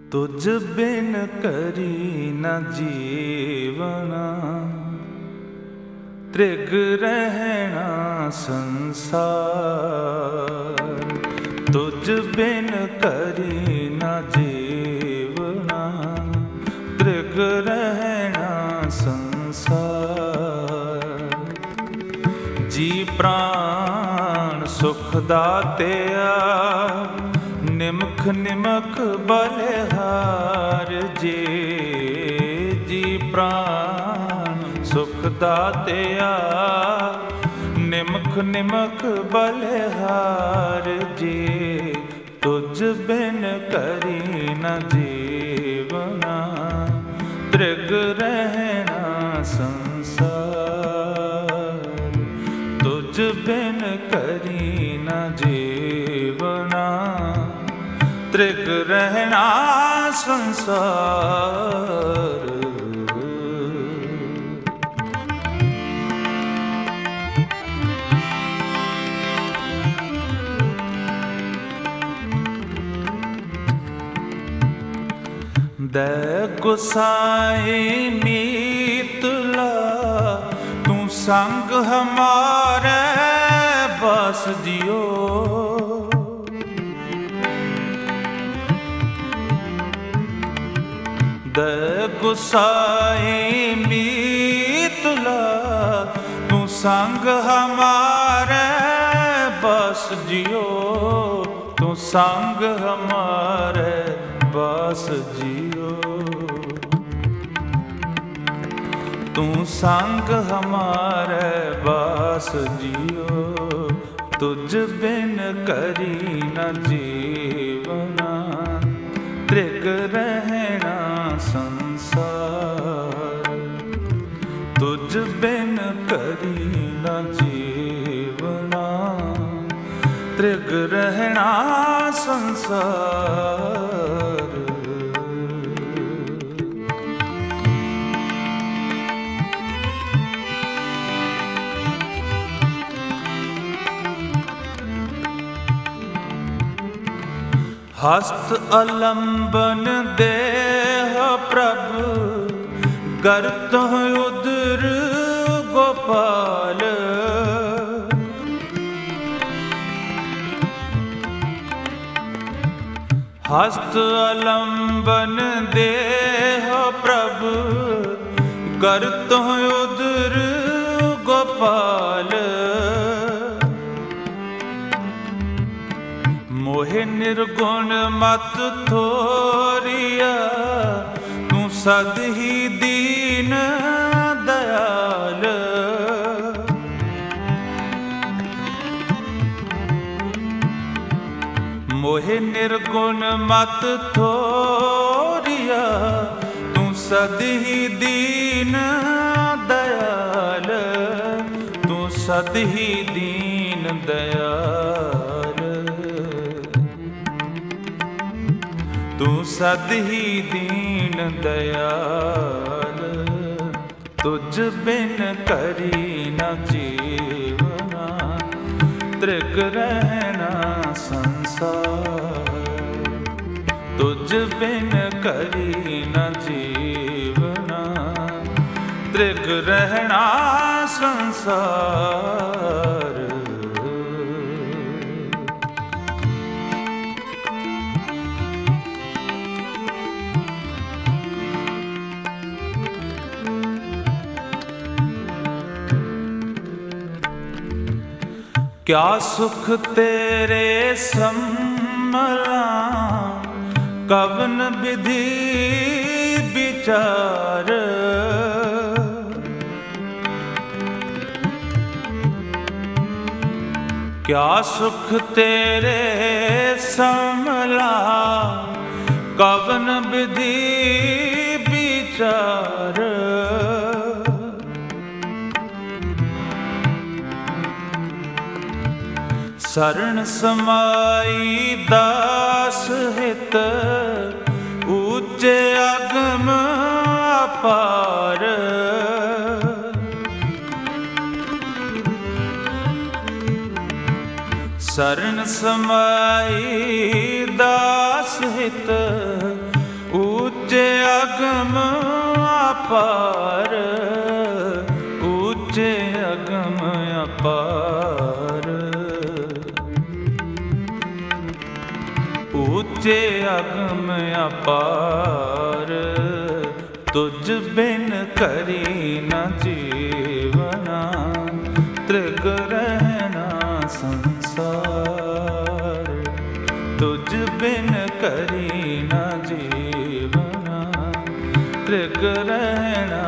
ਤੁਝ ਬਿਨ ਕਰੀ ਨ ਜੀਵਨਾ, ਤ੍ਰਿਗ ਰਹਿਣਾ ਸੰਸਾਰ। ਤੁਝ ਬਿਨ ਕਰੀ ਨ ਜੀਵਨਾ, ਤ੍ਰਿਗ ਰਹਿਣਾ ਸੰਸਾਰ। ਜੀ ਪ੍ਰਾਣ ਸੁਖ ਦਾਤਿਆ, ਨਿਮਖ ਨਿਮਖ ਬਲਿਹਾਰ ਜੀ। ਜੀ ਪ੍ਰਾਣ ਸੁਖ ਦਾਤਿਆ, ਨਿਮਖ ਨਿਮਖ ਬਲਿਹਾਰ ਜੀ। ਤੁਝ ਬਿਨ ਕਰੀ ਨ ਜੀਵਨਾ, ਤ੍ਰਿਗ ਰਹਿਣਾ ਸੰਸਾਰ। ਤੁਝ ਬਿਨ ਕਰੀ ਨ ਜੀਵਨਾ, ਤ੍ਰਿਗ ਰਹਿਣਾ ਸੰਸਾਰ। ਦੇ ਗੁਸਾਈ ਮੀਤਲਾ, ਤੂੰ ਸੰਗ ਹਮਾਰੇ ਬਸ ਜਿਓ। ਦੇ ਗੁਸਾਈ ਮੀਤਲਾ, ਤੂੰ ਸੰਗ ਹਮਾਰੇ ਬਸ ਜਿਓ। ਤੂੰ ਸੰਗ ਹਮਾਰੇ ਬਸ ਜਿਓ। ਤੂੰ ਸੰਗ ਹਮਾਰੇ ਬਸ ਜਿਓ। ਤੁਝ ਬਿਨ ਕਰੀ ਨ ਜੀਵਨਾ, ਤ੍ਰਿਗ ਰਹਿਣਾ ਸੰਸਾਰ। ਤੁਝ ਬਿਨ ਕਰੀ ਨ ਜੀਵਨਾ, ਤ੍ਰਿਗ ਰਹਿਣਾ ਸੰਸਾਰ। ਹਸਤ ਅਲੰਬਨ ਦੇਹ ਪ੍ਰਭ, ਗਰਤ ਉਦਰ ਗੋਪਾਲ। ਹਸਤ ਅਲੰਬਨ ਦੇਹ ਪ੍ਰਭ, ਗਰਤ ਉਦਰ ਗੋਪਾਲ। ਮੋਹਿ ਨਿਰਗੁਣ ਮਤ ਥੋਰੀਆ, ਤੂੰ ਸਦ ਹੀ ਦੀਨ ਦਇਆਲ। ਮੋਹਿ ਨਿਰਗੁਣ ਮਤ ਥੋਰੀਆ, ਤੂੰ ਸਦ ਹੀ ਦੀਨ ਦਇਆਲ। ਤੂੰ ਸਦ ਹੀ ਦੀਨ ਦਇਆਲ। ਤੂੰ ਸਦ ਹੀ ਦੀਨ ਦਇਆਲ। ਤੁਝ ਬਿਨ ਕਰੀ ਨ ਜੀਵਨਾ, ਤ੍ਰਿਗ ਰਹਿਣਾ ਸੰਸਾਰ। ਤੁਝ ਬਿਨ ਕਰੀ ਨ ਜੀਵਨਾ, ਤ੍ਰਿਗ ਰਹਿਣਾ ਸੰਸਾਰ। ਕਿਆ ਸੁਖ ਤੇਰੇ ਸੰਮਲਾ, ਕਵਨ ਵਿਧੀ ਵਿਚਾਰ। ਕਿਆ ਸੁਖ ਤੇਰੇ ਸੰਮਲਾ, ਕਵਨ ਵਿਧੀ ਵਿਚਾਰ। ਸਰਣ ਸਮਾਈ ਦਾਸ ਹਿਤ, ਊਚੇ ਅਗਮ ਅਪਾਰ। ਸਰਣ ਸਮਾਈ ਦਾਸ ਹਿਤ, ਅਪਾਰ, ਊਚੇ ਅਗਮ ਅਪਾਰ, ਊਚੇ ਅਗਮ ਅਪਾਰ, ਤੁਝ ਬਿਨ ਕਰੀ ਨ ਜੀਵਨਾ, ਤ੍ਰਿਗ ਰਹਿਣਾ ਸੰਸਾਰ, ਤੁਝ ਬਿਨ ਕਰੀ ਨ ਜੀਵਨਾ, ਤ੍ਰਿਗ ਰਹਿਣਾ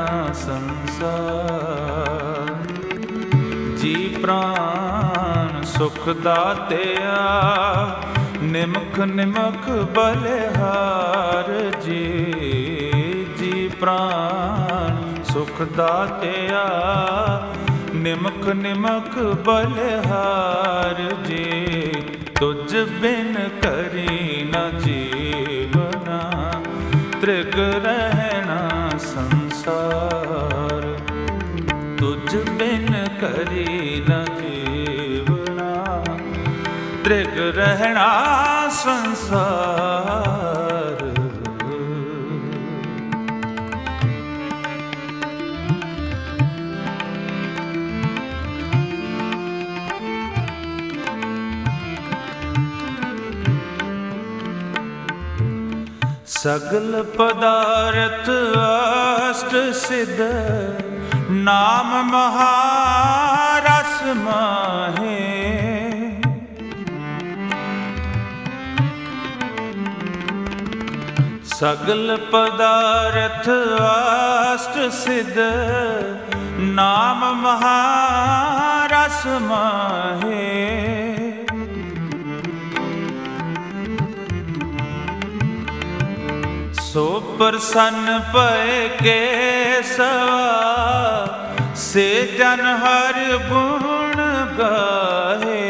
ਸੰਸਾਰ। ਜੀ ਪ੍ਰਾਣ ਸੁਖ ਦਾਤਿਆ, ਨਿਮਖ ਨਿਮਖ ਬਲਿਹਾਰ ਜੀ, ਜੀ ਪ੍ਰਾਣ ਸੁਖ ਦਾਤਿਆ, ਨਿਮਖ ਨਿਮਖ ਬਲਿਹਾਰ ਜੀ, ਤੁਝ ਬਿਨ ਕਰੀ ਨ ਜੀਵਨਾ, ਤ੍ਰਿਗ ਰਹਿਣਾ ਸੰਸਾਰ, ਤੁਝ ਬਿਨ ਕਰੀ ਨ ਜੀਵਨਾ, ਤ੍ਰਿਗ ਰਹਿਣਾ ਸੰਸਾਰ। ਸਗਲ ਪਦਾਰਥ ਅਸ਼ਟ ਸਿਧ, ਨਾਮ ਮਹਾਰਸ ਮਾਹੇ, ਸਗਲ ਪਦਾਰਥ ਅਸ਼ਟ ਸਿਧ, ਨਾਮ ਮਹਾਰਸ ਮਾਹੇ, ਸੋ ਪ੍ਰਸੰਨ ਭਇ ਕੇਸਵਾ, ਸੇ ਜਨ ਹਰਿ ਗੁਣ ਗਾਹੇ,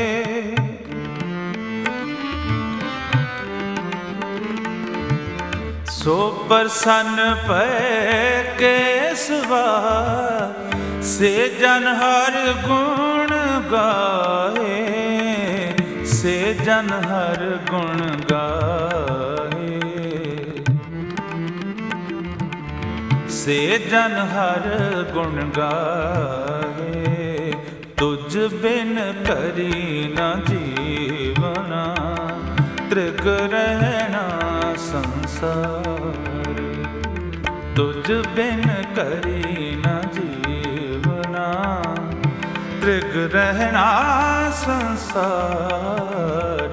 ਸੋ ਪ੍ਰਸੰਨ ਭਇ ਕੇਸਵਾ, ਸੇ ਜਨ ਹਰਿ ਗੁਣ ਗਾਹੇ, ਸੇ ਜਨ ਹਰਿ ਗੁਣ ਗਾਹੇ, ਸੇ ਜਨ ਹਰ ਗੁਣ ਗਾਹੇ, ਤੁਝ ਬਿਨ ਕਰੀ ਨ ਜੀਵਨਾ, ਤ੍ਰਿਗ ਰਹਿਣਾ ਸੰਸਾਰ, ਤੁਝ ਬਿਨ ਕਰੀ ਨ ਜੀਵਨਾ, ਤ੍ਰਿਗ ਰਹਿਣਾ ਸੰਸਾਰ।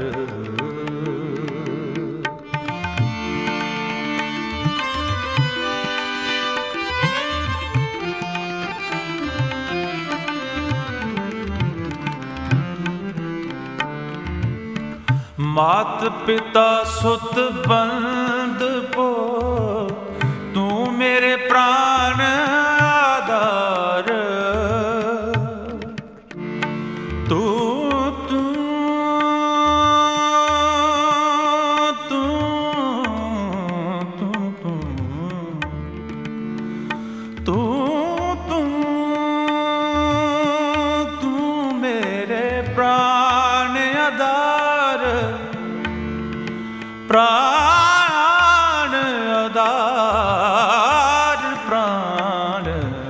ਮਾਤ ਪਿਤਾ ਸੁਤ ਬੰਦ ਪੋ, ਤੂੰ ਮੇਰੇ ਪ੍ਰਾਣ ਆਧਾਰ, ਤੂੰ ਤੂੰ ਤੂੰ ਤੂੰ ਤੂੰ ਤੂੰ ਤੂੰ ਮੇਰੇ ਪ੍ਰਾਣ ਆਧਾਰ, ਪ੍ਰਾਣ ਆਧਾਰ, ਪ੍ਰਾਣ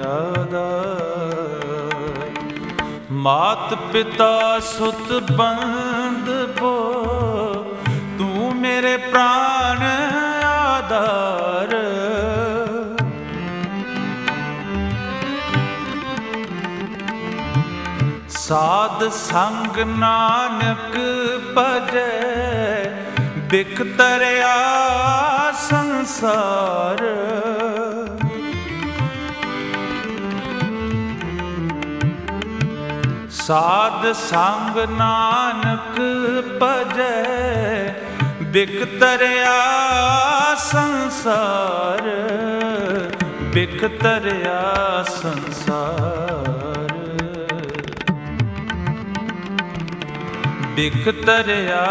ਆਧਾਰ, ਮਾਤ ਪਿਤਾ ਸੁਤ ਬੰਦ ਪੋ, ਤੂੰ ਮੇਰੇ ਪ੍ਰਾਣ ਆਧਾਰ, ਸਾਧ ਸੰਗ ਨਾਨਕ ਭਜੈ, ਬਿਖ ਤਰਿਆ ਸੰਸਾਰ, ਸਾਧ ਸੰਗ ਨਾਨਕ ਭਜੈ, ਬਿਖ ਤਰਿਆ ਸੰਸਾਰ, ਬਿਖ ਤਰਿਆ ਸੰਸਾਰ, ਬਿਖ ਤਰਿਆ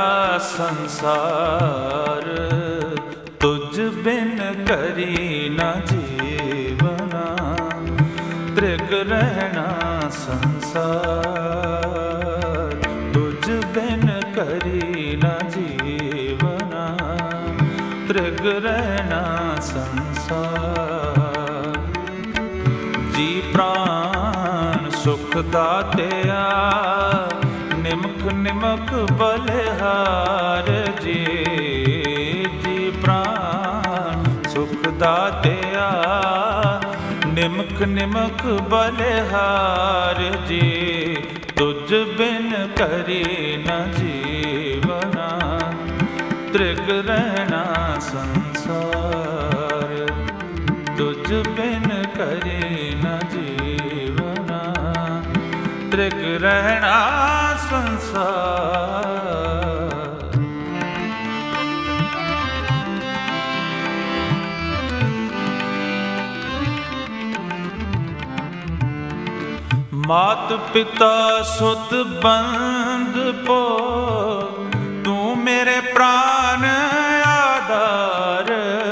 ਸੰਸਾਰ, ਤੁਝ ਬਿਨ ਕਰੀ ਨ ਜੀਵਨਾ, ਤ੍ਰਿਗ ਰਹਿਣਾ ਸੰਸਾਰ, ਤੁਝ ਬਿਨ ਕਰੀ ਨ ਜੀਵਨਾ, ਤ੍ਰਿਗ ਰਹਿਣਾ ਸੰਸਾਰ। ਪ੍ਰਾਣ ਸੁਖ ਦਾਤਿਆ, ਨਿਮਖ ਨਿਮਖ ਬਲਿਹਾਰ ਜੀ। ਜੀ ਪ੍ਰਾਣ ਸੁਖ ਦਾਤਿਆ, ਨਿਮਖ ਨਿਮਖ ਬਲਿਹਾਰ ਜੀ। ਤੁਝ ਬਿਨ ਕਰੀ ਨ ਜੀਵਨਾ, ਤ੍ਰਿਗ ਰਹਿਣਾ ਸੰਸਾਰ। ਤੁਝ ਬਿਨ ਕਰੀ ਨ ਜੀਵਨਾ, ਤ੍ਰਿਗ ਰਹਿਣਾ ਸੰਸਾਰ। ਮਾਤ ਪਿਤਾ ਸੁਤ ਬੰਧ ਪੋ, ਤੂੰ ਮੇਰੇ ਪ੍ਰਾਨ ਆਧਾਰ।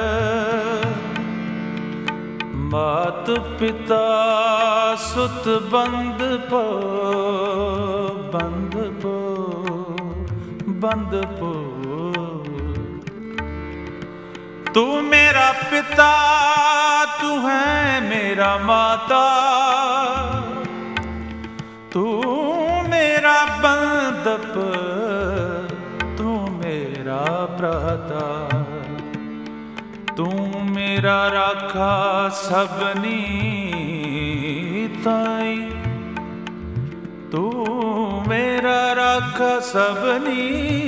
ਮਾਤ ਪਿਤਾ ਸੁਤ ਬੰਧ ਪੋ, ਬੰਧ ਪੋ, ਬੰਧ ਪੋ। ਤੂੰ ਮੇਰਾ ਪਿਤਾ, ਤੂੰ ਹੈ ਮੇਰਾ ਮਾਤਾ। ਤੂੰ ਮੇਰਾ ਬੰਧਪ, ਤੂੰ ਮੇਰਾ ਭਰਾਤਾ। ਤੂੰ ਮੇਰਾ ਰਾਖਾ ਸਭਨੀ ਤਾਈ। ਤੂੰ ਮੇਰਾ ਰਾਖਾ ਸਭਨੀ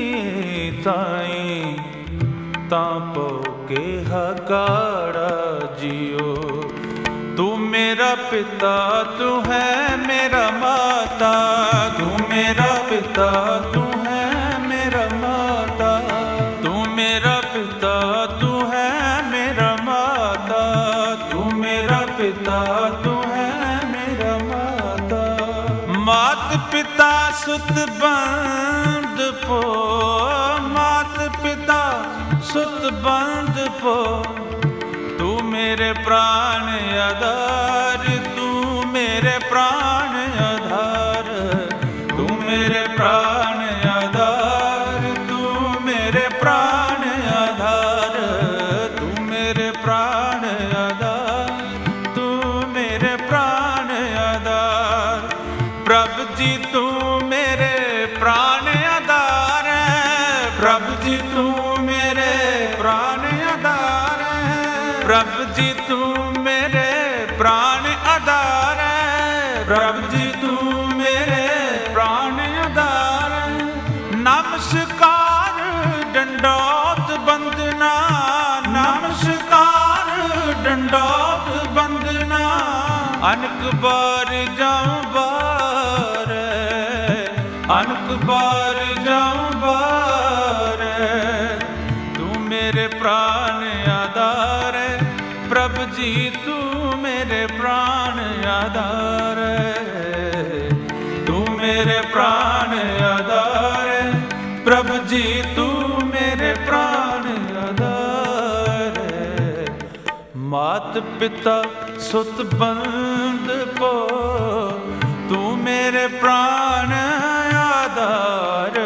ਤਾਈ। ਤਾਂ ਪੋ ਕੇ ਹਕਾੜਾ ਜਿਉ। ਤੂੰ ਮੇਰਾ ਪਿਤਾ, ਤੂੰ ਹੈ ਮੇਰਾ ਮਾਤਾ। ਤੂੰ ਮੇਰਾ ਪਿਤਾ, ਤੂੰ ਹੈ ਮੇਰਾ ਮਾਤਾ। ਤੂੰ ਮੇਰਾ ਪਿਤਾ, ਤੂੰ ਹੈ ਮੇਰਾ ਮਾਤਾ। ਤੂੰ ਮੇਰਾ ਪਿਤਾ, ਤੂੰ ਹੈ ਮੇਰਾ ਮਾਤਾ। ਮਾਤ ਪਿਤਾ ਸੁਤ ਬੰਧ ਪੋ, ਮਾਤ ਪਿਤਾ ਸੁਤ ਬੰਧ ਪੋ। ਤੂੰ ਮੇਰੇ ਪ੍ਰਾਣ ਆਧਾਰ, ਤੂੰ ਮੇਰੇ ਪ੍ਰਾਣ ਆਧਾਰ। ਤੂੰ ਮੇਰੇ ਪ੍ਰਾਣ ਆਧਾਰ, ਤੂੰ ਮੇਰੇ ਪ੍ਰਾਣ ਆਧਾਰ। ਤੂੰ ਮੇਰੇ ਪ੍ਰਾਣ ਆਧਾਰ, ਤੂੰ ਮੇਰੇ ਪ੍ਰਾਣ ਆਧਾਰ। ਪ੍ਰਭ ਜੀ ਤੂੰ ਮੇਰੇ ਪ੍ਰਾਣ ਆਧਾਰ ਹੈ। ਪ੍ਰਭ ਜੀ ਤੂੰ ਮੇਰੇ ਪ੍ਰਾਣ ਆਧਾਰ ਹੈ। ਪ੍ਰਭ ਜੀ ਤੂੰ ਮੇਰੇ ਪ੍ਰਾਣ ਆਧਾਰ ਹੈ। ਪ੍ਰਭ ਜੀ ਤੂੰ ਮੇਰੇ ਪ੍ਰਾਣ ਆਧਾਰ ਹੈ। ਨਮਸਕਾਰ ਡੰਡੋਤ ਬੰਦਨਾ, ਨਮਸਕਾਰ ਡੰਡੋਤ ਬੰਦਨਾ। ਅਨਕ ਬਾਰ ਜਾਉ ਬਾਰ, ਅਨਕ ਬਾਰ ਜਾਉ ਬਾਰ। ਤੂੰ ਮੇਰੇ ਪ੍ਰਾਣ ਆਧਾਰ ਹੈ। ਪ੍ਰਭ ਜੀ ਤੂੰ ਮੇਰੇ ਪ੍ਰਾਣ ਆਧਾਰ ਹੈ। ਤੂੰ ਮੇਰੇ ਪ੍ਰਾਣ ਆਧਾਰ ਹੈ। ਪ੍ਰਭ ਜੀ ਤੂੰ ਮੇਰੇ ਪ੍ਰਾਣ ਆਧਾਰ ਹੈ। ਮਾਤ ਪਿਤਾ ਸੁਤ ਬੰਧ ਪੋ, ਤੂੰ ਮੇਰੇ ਪ੍ਰਾਣ ਆਧਾਰ।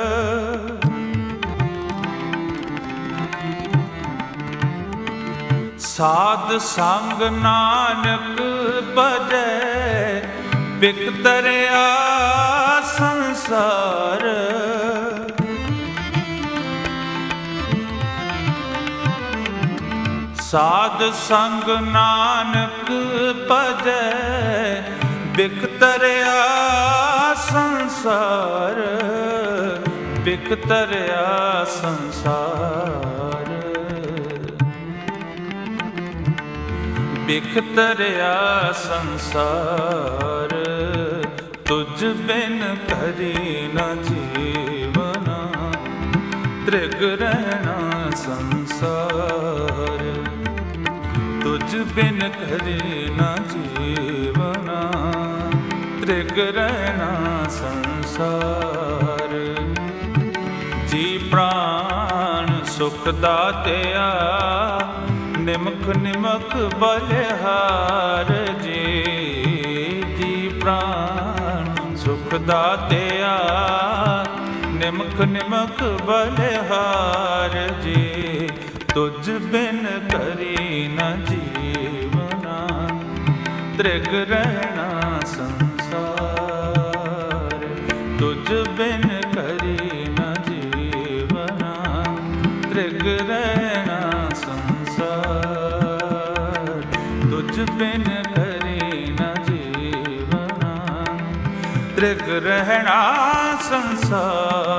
ਸਾਧ ਸੰਗ ਨਾਨਕ ਭਜੈ, ਬਿਕ ਤਰਿਆ ਸੰਸਾਰ। ਸਾਧ ਸੰਗ ਨਾਨਕ ਭਜੈ, ਬਿਕ ਤਰਿਆ ਸੰਸਾਰ। ਬਿਕ ਤਰਿਆ ਸੰਸਾਰ। ਬਿਖ ਤਰਿਆ ਸੰਸਾਰ। ਤੁਝ ਬਿਨ ਕਰੀ ਨ ਜੀਵਨਾ, ਤ੍ਰਿਗ ਰਹਿਣਾ ਸੰਸਾਰ। ਤੁਝ ਬਿਨ ਕਰੀ ਨ ਜੀਵਨਾ, ਤ੍ਰਿਗ ਰਹਿਣਾ ਸੰਸਾਰ। ਜੀ ਪ੍ਰਾਣ ਸੁਖ ਦਾਤਿਆ, ਨਿਮਖ ਨਿਮਖ ਬਲਿਹਾਰ ਜੀ। ਜੀ ਪ੍ਰਾਣ ਸੁਖ ਦਾਤਿਆ, ਨਿਮਖ ਨਿਮਖ ਬਲਿਹਾਰ ਜੀ। ਤੁਝ ਬਿਨ ਕਰੀ ਨ ਜੀਵਨਾ, ਤ੍ਰਿਗ ਰਹਿਣਾ ਸੰਸਾਰ, ਤੁਝ ਬਿਨ ਕਰੀ ਨ ਜੀਵਨਾ, ਤ੍ਰਿਗ ਰਹਿਣਾ ਸੰਸਾਰ, ਤੁਝ ਬਿਨ ਕਰੀ ਨ ਜੀਵਨਾ, ਤ੍ਰਿਗ ਰਹਿਣਾ ਸੰਸਾਰ।